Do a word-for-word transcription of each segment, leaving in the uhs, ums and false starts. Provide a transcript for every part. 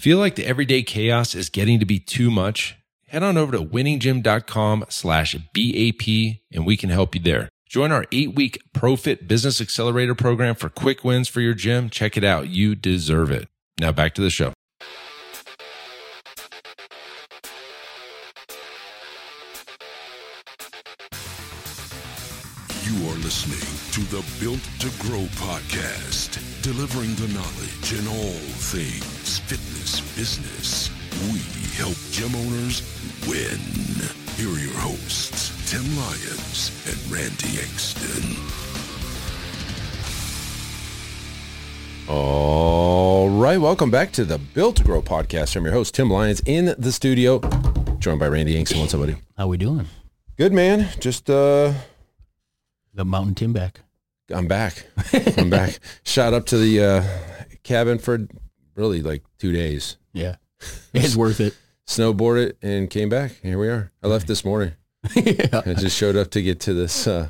Feel like the everyday chaos is getting to be too much? Head on over to winning gym dot com slash B A P and we can help you there. Join our eight-week ProFit Business Accelerator program for quick wins for your gym. Check it out. You deserve it. Now back to the show. You are listening to the Built to Grow podcast, delivering the knowledge in all things fitness business. We help gym owners win. Here are your hosts, Tim Lyons and Randy Exton. All right, welcome back to the Built to Grow podcast. I'm your host, Tim Lyons, in the studio, joined by Randy Exton. What's up, buddy? How we doing? Good, man. Just, uh... The Mountain Tim back. I'm back. I'm back. Shot up to the uh, cabin for really like two days. Yeah. It's worth it. Snowboarded and came back. Here we are. I left this morning. Yeah. I just showed up to get to this uh,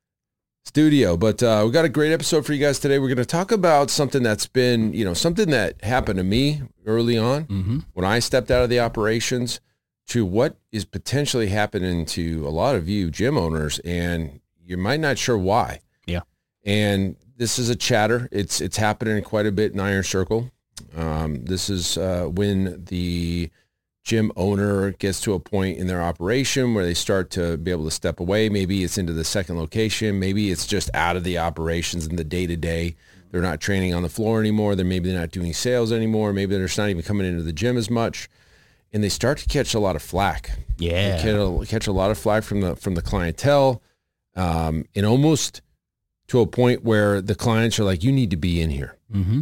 studio. But uh, we got a great episode for you guys today. We're going to talk about something that's been, you know, something that happened to me early on Mm-hmm. when I stepped out of the operations to what is potentially happening to a lot of you gym owners, and you might not sure why. Yeah. And this is a chatter. It's it's happening quite a bit in Iron Circle. Um, this is uh, when the gym owner gets to a point in their operation where they start to be able to step away. Maybe it's into the second location. Maybe it's just out of the operations in the day-to-day. They're not training on the floor anymore. Then maybe they're not doing sales anymore. Maybe they're just not even coming into the gym as much. And they start to catch a lot of flack. Yeah. They catch a, catch a lot of flack from the from the clientele. Um, and almost to a point where the clients are like, you need to be in here. Mm-hmm.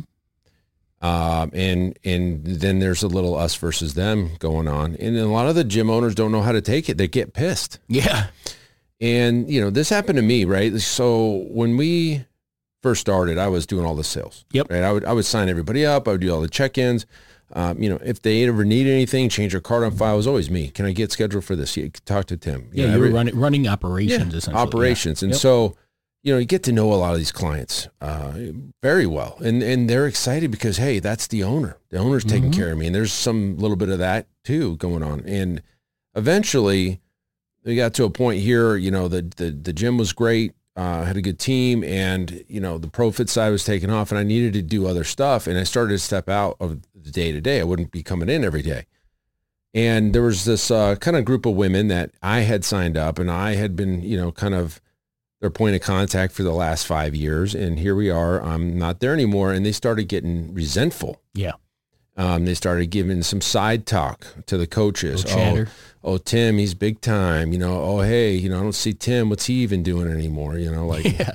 Um, and, and then there's a little us versus them going on. And a lot of the gym owners don't know how to take it. They get pissed. Yeah. And, you know, this happened to me, right? So when we first started, I was doing all the sales. Yep. Right. I would, I would sign everybody up. I would do all the check-ins. Um, you know, if they ever need anything, change their card on file, it was always me. Can I get scheduled for this? You talk to Tim. Yeah, know, you were every, running, running operations, yeah, essentially. operations. Yeah. And Yep. so, you know, you get to know a lot of these clients uh, very well. And and they're excited because, hey, that's the owner. The owner's taking Mhm. care of me. And there's some little bit of that, too, going on. And eventually, we got to a point here, you know, the, the, the gym was great. Uh, had a good team, and, you know, the ProFit side was taking off, and I needed to do other stuff. And I started to step out of the day to day. I wouldn't be coming in every day. And there was this uh, kind of group of women that I had signed up, and I had been, you know, kind of their point of contact for the last five years. And here we are. I'm not there anymore. And they started getting resentful. Yeah. Um, they started giving some side talk to the coaches. Little chatter. Oh, oh, Tim, he's big time. You know, oh, hey, you know, I don't see Tim. What's he even doing anymore? You know, like, Yeah.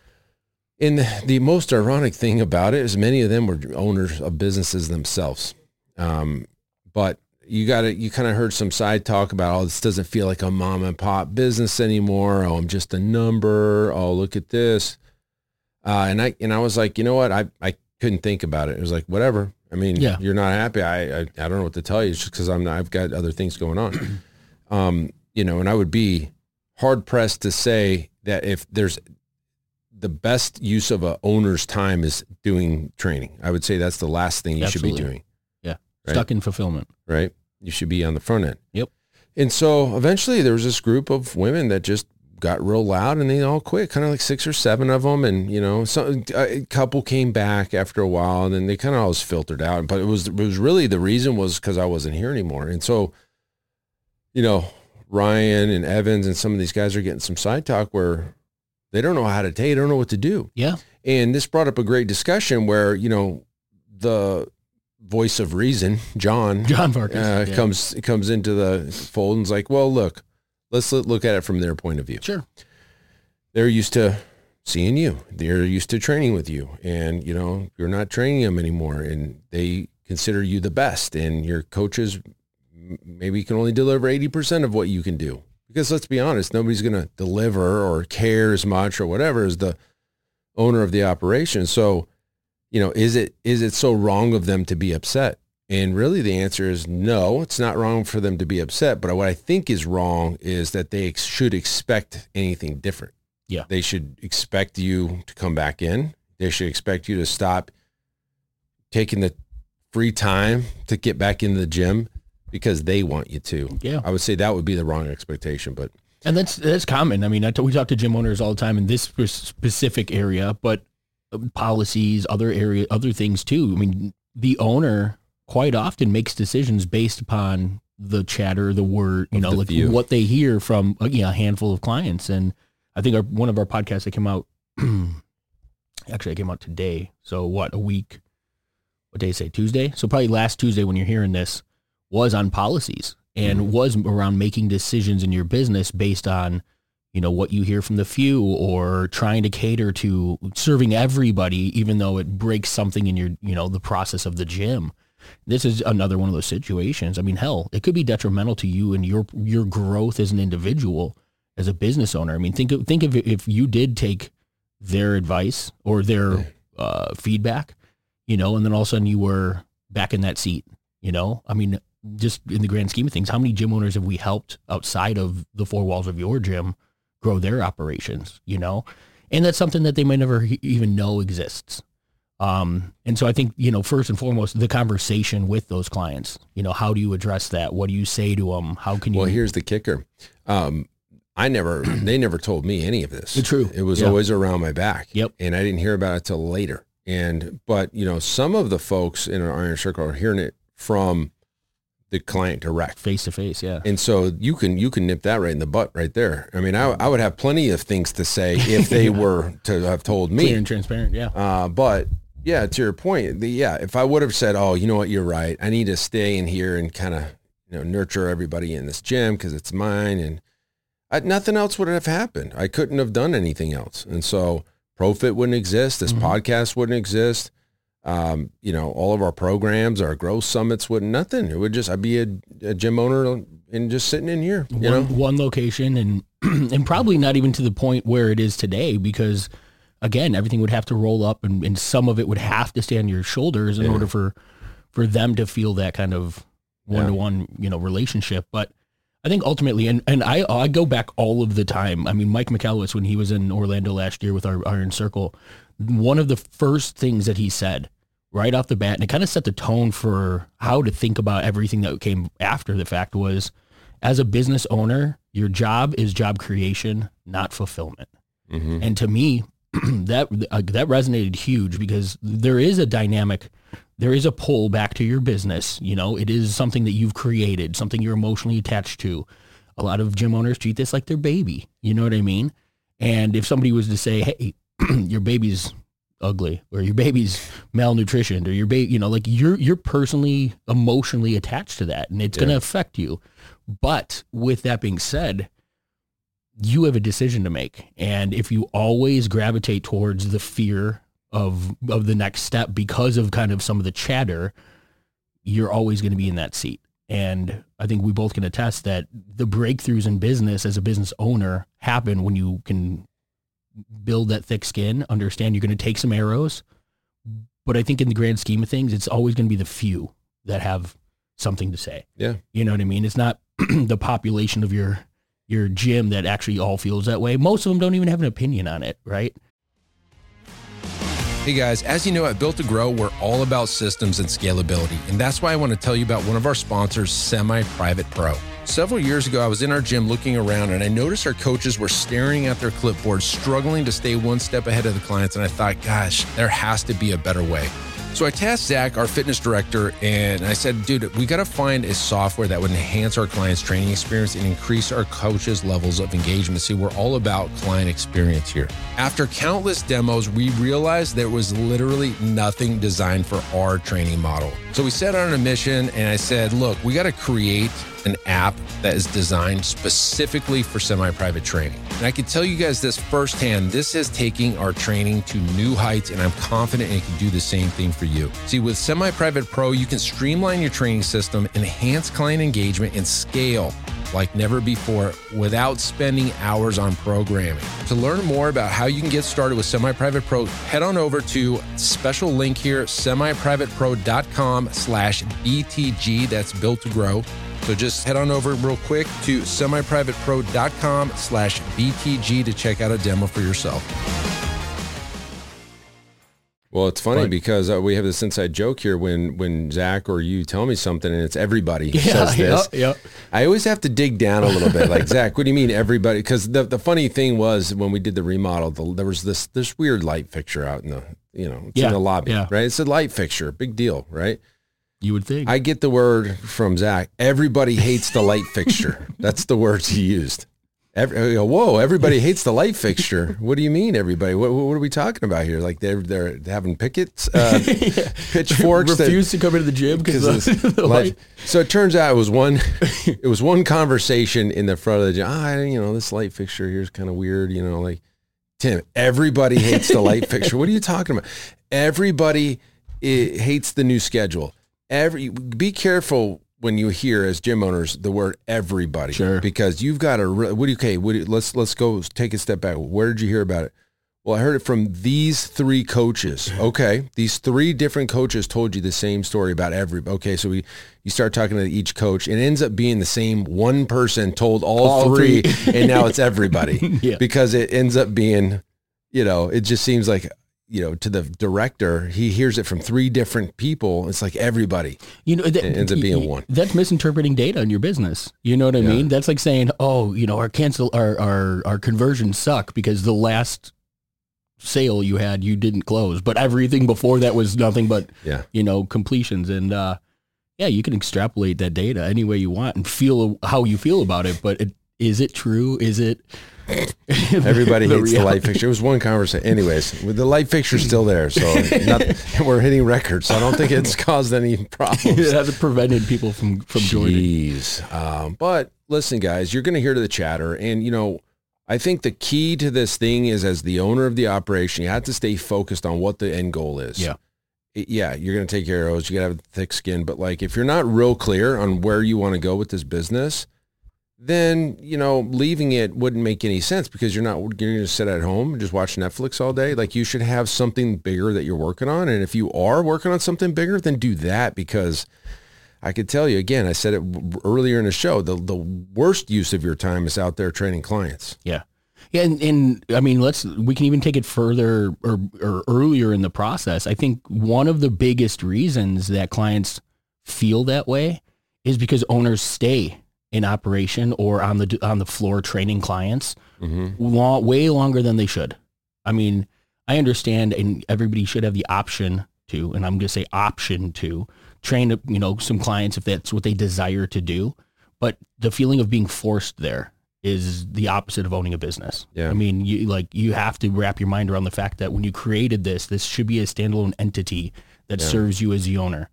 and the, the most ironic thing about it is many of them were owners of businesses themselves. Um, but you got to, you kind of heard some side talk about, oh, this doesn't feel like a mom and pop business anymore. Oh, I'm just a number. Oh, look at this. Uh, and I, and I was like, you know what? I, I couldn't think about it. It was like, whatever. I mean, Yeah. you're not happy. I, I, I don't know what to tell you. It's just because I'm not, I've got other things going on. um, you know, and I would be hard pressed to say that if there's the best use of a owner's time is doing training, I would say that's the last thing you Absolutely. should be doing. Yeah. Right? Stuck in fulfillment. Right? You should be on the front end. Yep. And so eventually there was this group of women that just got real loud and they all quit, kind of like six or seven of them. And, you know, so a couple came back after a while, and then they kind of always filtered out. But it was, it was really, the reason was because I wasn't here anymore. And so, you know, Ryan and Evans and some of these guys are getting some side talk where they don't know how to take, they don't know what to do. Yeah. And this brought up a great discussion where, you know, the voice of reason, John, John Vargas. uh, Yeah. comes comes into the fold and's like, well, look, let's look at it from their point of view. Sure. They're used to seeing you. They're used to training with you, and, you know, you're not training them anymore, and they consider you the best, and your coaches maybe can only deliver eighty percent of what you can do. Because let's be honest, nobody's going to deliver or care as much or whatever as the owner of the operation. So, you know, is it is it so wrong of them to be upset? And really the answer is no, it's not wrong for them to be upset. But what I think is wrong is that they ex- should expect anything different. Yeah. They should expect you to come back in. They should expect you to stop taking the free time to get back into the gym because they want you to. Yeah. I would say that would be the wrong expectation, but. And that's, that's common. I mean, I t- we talk to gym owners all the time in this specific area, but policies, other area, other things too. I mean, the owner quite often makes decisions based upon the chatter, the word, you know, like view. What they hear from uh, yeah, a handful of clients. And I think our, one of our podcasts that came out, actually it came out today. So what, a week, what day say, Tuesday? So probably last Tuesday when you're hearing this was on policies and mm-hmm. was around making decisions in your business based on, you know, what you hear from the few or trying to cater to serving everybody, even though it breaks something in your, you know, the process of the gym. This is another one of those situations. I mean, hell, it could be detrimental to you and your your growth as an individual, as a business owner. I mean, think of, think of it if you did take their advice or their uh, feedback, you know, and then all of a sudden you were back in that seat, you know? I mean, just in the grand scheme of things, how many gym owners have we helped outside of the four walls of your gym grow their operations, you know? And that's something that they might never even know exists. Um, and so I think, you know, first and foremost, the conversation with those clients, you know, how do you address that? What do you say to them? How can you? Well, here's the kicker. Um, I never, they never told me any of this. It's true. It was yeah. always around my back. Yep. And I didn't hear about it till later. And, but, you know, some of the folks in our Iron Circle are hearing it from the client direct. Face to face, yeah. And so you can you can nip that right in the butt right there. I mean, I, I would have plenty of things to say if they yeah. were to have told me. Clear and transparent, yeah. Uh, but, yeah, to your point, the, yeah, if I would have said, oh, you know what, you're right. I need to stay in here and kind of, you know, nurture everybody in this gym because it's mine. And I, nothing else would have happened. I couldn't have done anything else. And so ProFit wouldn't exist. This mm-hmm. podcast wouldn't exist. Um, you know, all of our programs, our growth summits wouldn't, nothing. It would just, I'd be a, a gym owner and just sitting in here, you one, know, one location and, and probably not even to the point where it is today, because again, everything would have to roll up and, and some of it would have to stay on your shoulders in yeah. order for, for them to feel that kind of one-to-one, you know, relationship. But I think ultimately, and, and I, I go back all of the time. I mean, Mike McElwis, when he was in Orlando last year with our Iron Circle, one of the first things that he said right off the bat, and it kind of set the tone for how to think about everything that came after the fact, was, as a business owner, your job is job creation, not fulfillment. Mm-hmm. And to me, that uh, that resonated huge, because there is a dynamic, there is a pull back to your business. You know, it is something that you've created, something you're emotionally attached to. A lot of gym owners treat this like their baby. You know what I mean? And if somebody was to say, hey, your baby's ugly, or your baby's malnutritioned, or your baby, you know, like you're, you're personally emotionally attached to that, and it's yeah. going to affect you. But with that being said, you have a decision to make. And if you always gravitate towards the fear of, of the next step because of kind of some of the chatter, you're always going to be in that seat. And I think we both can attest that the breakthroughs in business as a business owner happen when you can build that thick skin, understand you're going to take some arrows. But I think in the grand scheme of things, it's always going to be the few that have something to say. Yeah. You know what I mean? It's not the population of your, your gym that actually all feels that way. Most of them don't even have an opinion on it, right? Hey guys, as you know, at Built to Grow, we're all about systems and scalability. And that's why I want to tell you about one of our sponsors, Semi-Private Pro. Several years ago, I was in our gym looking around, and I noticed our coaches were staring at their clipboards, struggling to stay one step ahead of the clients. And I thought, gosh, there has to be a better way. So I tasked Zach, our fitness director, and I said, dude, we got to find a software that would enhance our clients' training experience and increase our coaches' levels of engagement. See, we're all about client experience here. After countless demos, we realized there was literally nothing designed for our training model. So we set out on a mission, and I said, look, we got to create an app that is designed specifically for semi-private training. And I can tell you guys this firsthand, this is taking our training to new heights, and I'm confident it can do the same thing for you. See, with Semi-Private Pro, you can streamline your training system, enhance client engagement, and scale like never before without spending hours on programming. To learn more about how you can get started with Semi-Private Pro, head on over to special link here, semiprivatepro.com slash BTG. That's Built to Grow. So just head on over real quick to semiprivatepro.com slash BTG to check out a demo for yourself. Well, it's funny But- because uh, we have this inside joke here when, when Zach or you tell me something and it's everybody who Yeah, says this. yeah, yeah. I always have to dig down a little bit. Like, Zach, what do you mean everybody? Because the, the funny thing was when we did the remodel, the, there was this this weird light fixture out in the, you know, it's Yeah, in the lobby, yeah. right? It's a light fixture, big deal, right? You would think. I get the word from Zach, everybody hates the light fixture. That's the words he used. Every, I go, whoa, everybody hates the light fixture. What do you mean, everybody? What, what are we talking about here? Like they're they're having pickets, uh, pitchforks. Refuse to come into the gym because that, of the light. light. So it turns out it was one, it was one conversation in the front of the gym. Ah, you know, this light fixture here is kind of weird. You know, like Tim, everybody hates the light fixture. What are you talking about? Everybody eh, hates the new schedule. Every be careful when you hear as gym owners the word everybody, Sure. because you've got to. What do you? Okay, what do you, let's let's go take a step back. Where did you hear about it? Well, I heard it from these three coaches. Okay, these three different coaches told you the same story about every. Okay, so we you start talking to each coach, and it ends up being the same one person told all, All three, three. and now it's everybody Yeah. because it ends up being, you know, it just seems like. You know, to the director, he hears it from three different people. It's like everybody. You know, that, It ends up being y- one. That's misinterpreting data in your business. You know what I Yeah. mean? That's like saying, oh, you know, our cancel, our, our, our conversions suck because the last sale you had, you didn't close, but everything before that was nothing but, Yeah. you know, completions. And, uh, yeah, you can extrapolate that data any way you want and feel how you feel about it. But it, is it true? Is it? Everybody The hates the reality. light fixture. It was one conversation. Anyways, with the light fixture's still there, so not, we're hitting records. So I don't think it's caused any problems. It hasn't prevented people from, from joining. Jeez. Um, but listen, guys, you're going to hear the chatter. And, you know, I think the key to this thing is as the owner of the operation, you have to stay focused on what the end goal is. Yeah. It- yeah, you're going to take arrows. You got to have thick skin. But, like, if you're not real clear on where you want to go with this business, then, you know, leaving it wouldn't make any sense because you're not you're going to sit at home and just watch Netflix all day. Like, you should have something bigger that you're working on. And if you are working on something bigger, then do that, because I could tell you, again, I said it w- earlier in the show, the, the worst use of your time is out there training clients. Yeah. Yeah. And, and I mean, let's, we can even take it further or, or earlier in the process. I think one of the biggest reasons that clients feel that way is because owners stay in operation or on the, on the floor training clients Mm-hmm. long, way longer than they should. I mean, I understand, and everybody should have the option to, and I'm going to say option to train, you know, some clients if that's what they desire to do. But the feeling of being forced there is the opposite of owning a business. Yeah. I mean, you like you have to wrap your mind around the fact that when you created this, this should be a standalone entity that Yeah. serves you as the owner.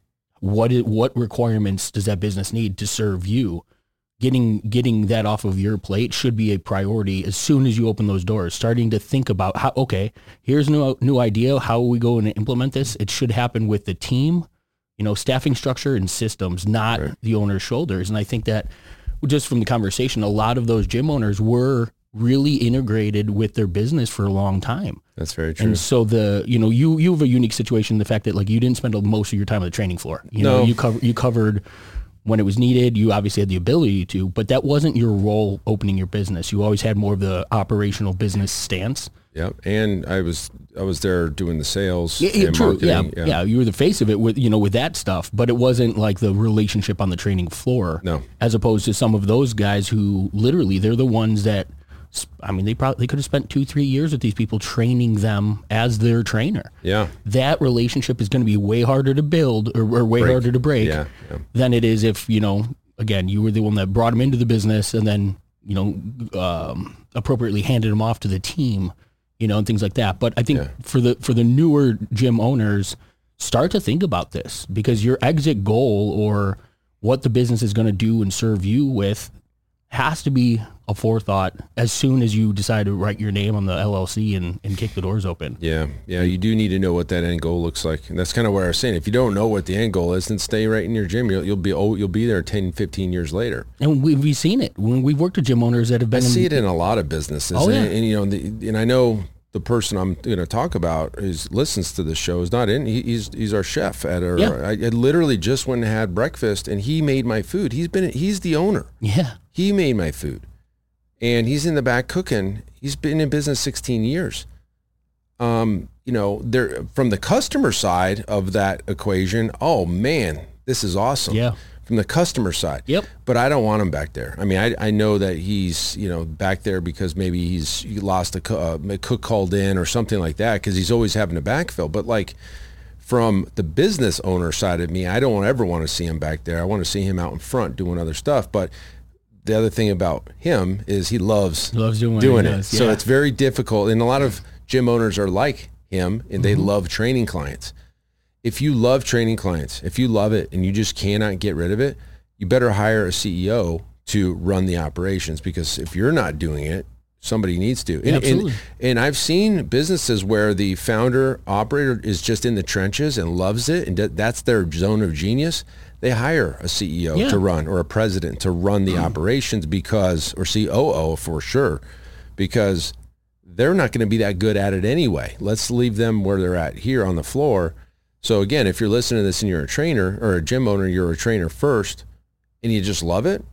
What is, what requirements does that business need to serve you? Getting getting that off of your plate should be a priority as soon as you open those doors. Starting to think about how, okay, here's a new new idea. How are we going to implement this? It should happen with the team, you know, staffing structure and systems, not Right. the owner's shoulders. And I think that just from the conversation, a lot of those gym owners were really integrated with their business for a long time. That's very true. And so the, you know, you, you have a unique situation, the fact that like you didn't spend most of your time on the training floor. You know, No. you cover, you covered when it was needed. You obviously had the ability to, but that wasn't your role opening your business. You always had more of the operational business stance. Yep. And I was I was there doing the sales Yeah, yeah, and true. Yeah, marketing. yeah, You were the face of it with, you know, with that stuff, but it wasn't like the relationship on the training floor. No. As opposed to some of those guys who literally they're the ones that, I mean, they probably they could have spent two, three years with these people training them as their trainer. Yeah. That relationship is going to be way harder to build or, or way Break. harder to break Yeah, yeah. than it is if, you know, again, you were the one that brought them into the business and then, you know, um, appropriately handed them off to the team, you know, and things like that. But I think Yeah. for the for the newer gym owners, start to think about this, because your exit goal or what the business is going to do and serve you with has to be a forethought as soon as you decide to write your name on the L L C and, and kick the doors open. Yeah, yeah, you do need to know what that end goal looks like. And that's kind of where I was saying, if you don't know what the end goal is, then stay right in your gym. You'll, you'll be oh, you'll be there ten, fifteen years later. And we, we've seen it when we've worked with gym owners that have I been see in, it in a lot of businesses. Oh, and, yeah. and, you know, the, and I know the person I'm going to talk about is listens to this show is not in. He, he's he's our chef at our. Yeah. I, I literally just went and had breakfast, and he made my food. He's been he's the owner. yeah. He made my food, and he's in the back cooking. He's been in business sixteen years. Um, you know, they're from the customer side of that equation. Oh man, this is awesome. Yeah. From the customer side. Yep. But I don't want him back there. I mean, I, I know that he's, you know, back there because maybe he's he lost a, uh, a cook called in or something like that, because he's always having to backfill. But like from the business owner side of me, I don't ever want to see him back there. I want to see him out in front doing other stuff. But the other thing about him is he loves, he loves doing, doing it. Does, yeah. So it's very difficult. And a lot of gym owners are like him, and they mm-hmm. love training clients. If you love training clients, if you love it and you just cannot get rid of it, you better hire a C E O to run the operations, because if you're not doing it, somebody needs to. And, yeah, absolutely. And, and I've seen businesses where the founder operator is just in the trenches and loves it, and that's their zone of genius. They hire a C E O yeah. to run, or a president to run the mm. operations, because, or C O O for sure, because they're not going to be that good at it anyway. Let's leave them where they're at here on the floor. So again, if you're listening to this and you're a trainer or a gym owner, you're a trainer first, and you just love it,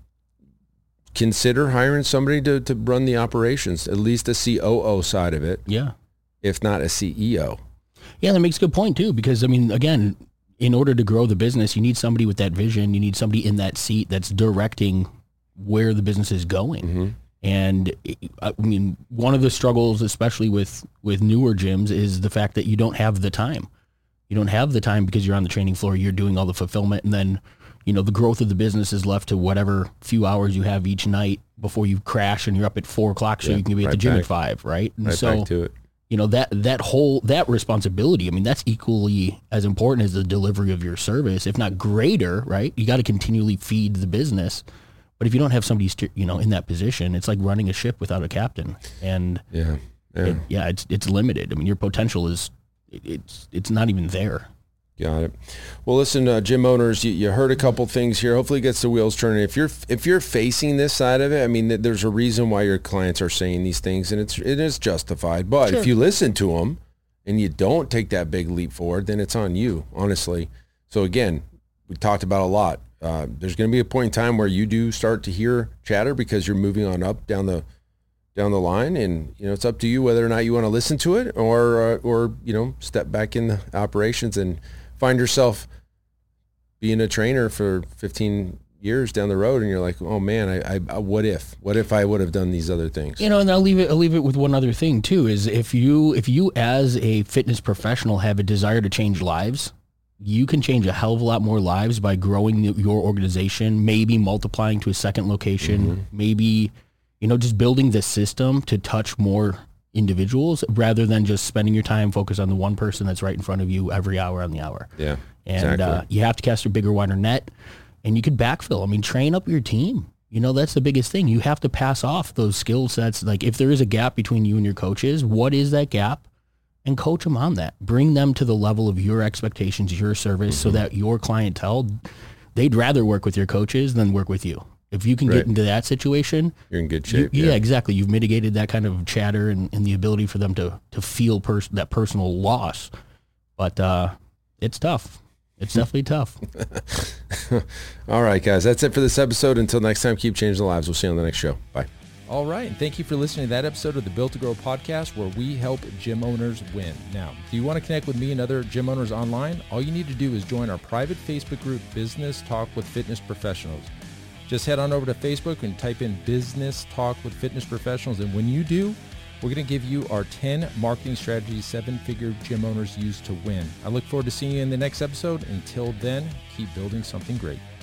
consider hiring somebody to, to run the operations, at least a C O O side of it. Yeah. If not a C E O. Yeah, that makes a good point too, because I mean, again, in order to grow the business, you need somebody with that vision. You need somebody in that seat that's directing where the business is going. Mm-hmm. And I mean, one of the struggles, especially with, with newer gyms, is the fact that you don't have the time. You don't have the time because you're on the training floor, you're doing all the fulfillment, and then, you know, the growth of the business is left to whatever few hours you have each night before you crash and you're up at four o'clock so yeah, you can be at right the gym back. At five, right? And right so, back to it. You know, that, that whole, that responsibility, I mean, that's equally as important as the delivery of your service, if not greater, right? You got to continually feed the business. But if you don't have somebody, st- you know, in that position, it's like running a ship without a captain. And yeah, yeah, it, yeah it's, it's limited. I mean, your potential is, it, it's, it's not even there. Got it. Well, listen, uh, gym owners, you, you heard a couple things here. Hopefully it gets the wheels turning. If you're if you're facing this side of it, I mean, there's a reason why your clients are saying these things, and it's it is justified. But sure. if you listen to them and you don't take that big leap forward, then it's on you, honestly. So again, we talked about a lot. Uh, there's going to be a point in time where you do start to hear chatter because you're moving on up down the down the line, and you know it's up to you whether or not you want to listen to it or uh, or you know step back in the operations and find yourself being a trainer for fifteen years down the road, and you're like, oh man, I, I, what if, what if I would have done these other things? You know, and I'll leave it, I'll leave it with one other thing too, is if you, if you as a fitness professional have a desire to change lives, you can change a hell of a lot more lives by growing your organization, maybe multiplying to a second location, mm-hmm. maybe, you know, just building the system to touch more individuals rather than just spending your time focused on the one person that's right in front of you every hour on the hour. Yeah, and exactly. uh, you have to cast a bigger, wider net, and you could backfill. I mean, train up your team. You know, that's the biggest thing. You have to pass off those skill sets. Like if there is a gap between you and your coaches, what is that gap? And coach them on that. Bring them to the level of your expectations, your service, mm-hmm. so that your clientele, they'd rather work with your coaches than work with you. If you can right. get into that situation, you're in good shape. You, yeah, yeah, exactly. You've mitigated that kind of chatter and, and the ability for them to to feel pers- that personal loss. But uh, it's tough. It's definitely tough. All right, guys. That's it for this episode. Until next time, keep changing lives. We'll see you on the next show. Bye. All right, and thank you for listening to that episode of the Built to Grow podcast, where we help gym owners win. Now, do you want to connect with me and other gym owners online? All you need to do is join our private Facebook group, Business Talk with Fitness Professionals. Just head on over to Facebook and type in Business Talk with Fitness Professionals, and when you do, we're going to give you our ten marketing strategies seven-figure gym owners use to win. I look forward to seeing you in the next episode. Until then, keep building something great.